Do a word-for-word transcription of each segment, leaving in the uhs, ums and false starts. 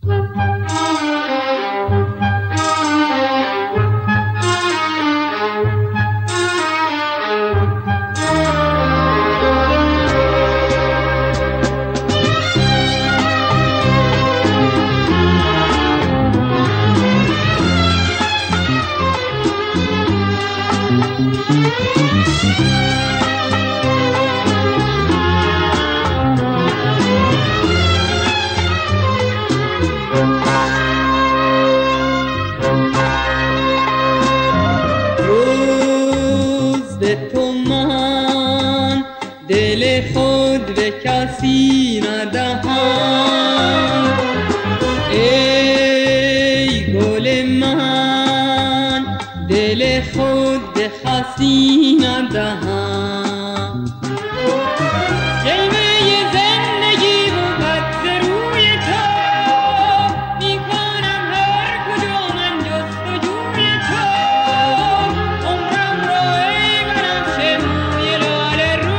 کسی ندهم ای گل من، دل خود به خسی ندهم. جلوه زندگی بود ز روی تو، می کنم هر کجا من جستجوی تو. عمرم را ای بنفشه موی لاله رو،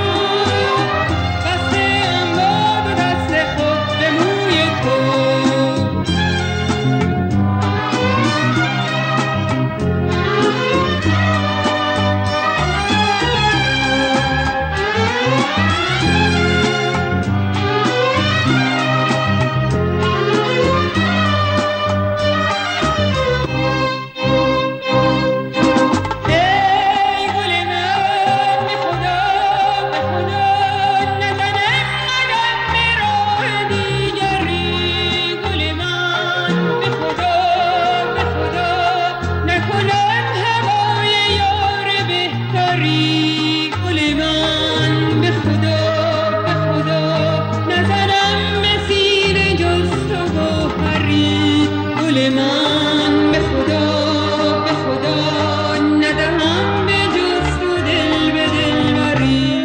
من به خدا به خدا ندهم به جز تو دل به دلبری.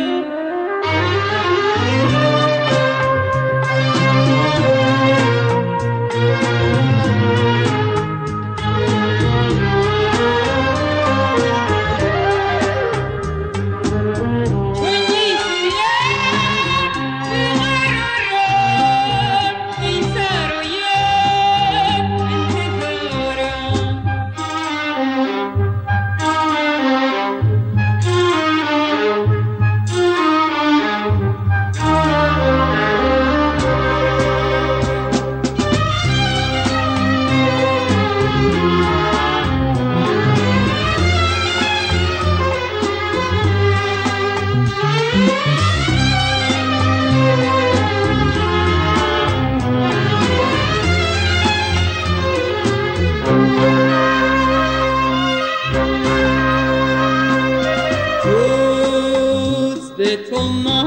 به تو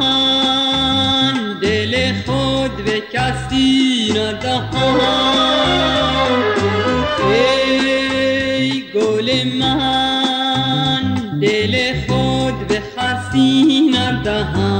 من دل خود به کسی ندهم ای گل من، دل خود به خسی ندهم.